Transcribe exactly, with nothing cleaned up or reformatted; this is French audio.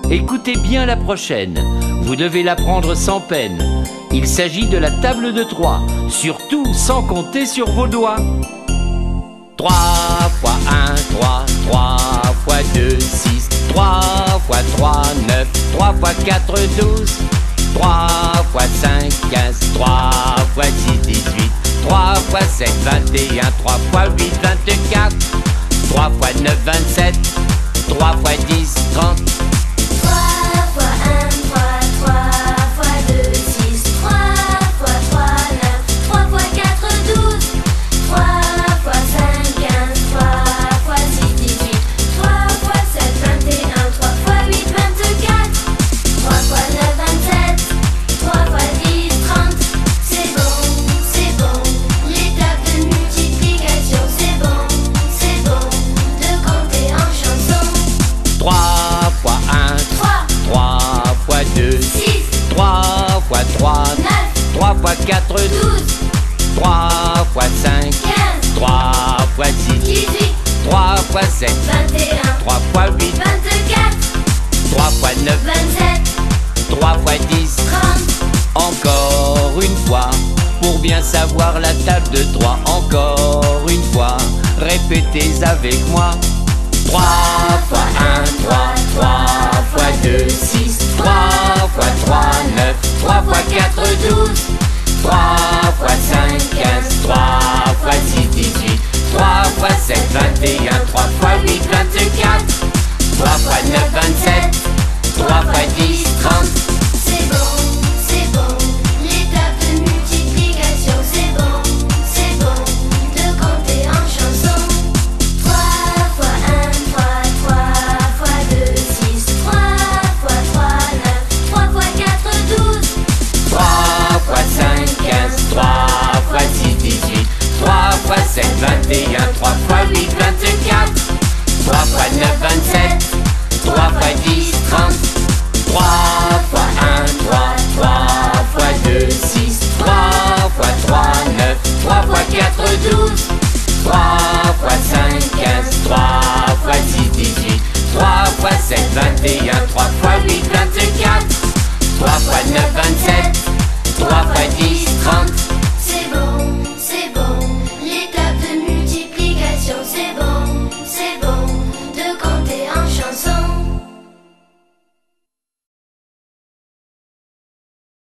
Écoutez bien la prochaine, vous devez l'apprendre sans peine. Il s'agit de la table de trois, surtout sans compter sur vos doigts. Trois fois un, trois, trois fois deux, six, trois fois trois, neuf, trois fois quatre, douze, trois fois cinq, quinze, trois fois six, dix-huit, trois fois sept, vingt et un, trois fois huit, vingt-quatre, trois fois neuf, vingt-sept, trois fois dix, trente. trois fois un, trois, trois fois deux, six, trois fois trois, neuf, trois fois quatre, douze, trois fois cinq, quinze, trois fois six, dix-huit, trois fois sept, vingt et un, trois fois huit, vingt-quatre, trois fois neuf, vingt-sept, trois fois dix, trente. C'est bon, c'est bon, l'étape de multiplication, c'est bon, c'est bon, de compter en chanson. Trois fois un, trois, trois fois deux, six, trois fois trois, neuf, trois fois quatre, douze, trois fois cinq, quinze, trois fois six, dix-huit, trois fois sept, vingt et un, trois fois huit, vingt-quatre, trois fois neuf, vingt-sept, trois fois dix. trente. Encore une fois, pour bien savoir la table de trois. Encore une fois, répétez avec moi. Trois fois un, trois, trois fois deux, six, trois fois trois, neuf, trois fois quatre, douze, trois fois cinq, quinze, trois fois six, dix-huit, trois fois sept, vingt et un, trois fois huit, vingt-quatre, trois fois neuf, vingt-sept, trois fois dix, trente. C'est bon, c'est bon, l'étape de multiplication, c'est bon, c'est bon, de compter en chanson. Trois fois un, trois, trois fois deux, six, trois fois trois, neuf, trois fois quatre, douze, trois fois cinq, quinze, trois fois six, dix-huit, trois fois sept, vingt et un, trois fois huit, vingt-quatre, trois fois neuf, vingt-sept, trois fois dix, trente.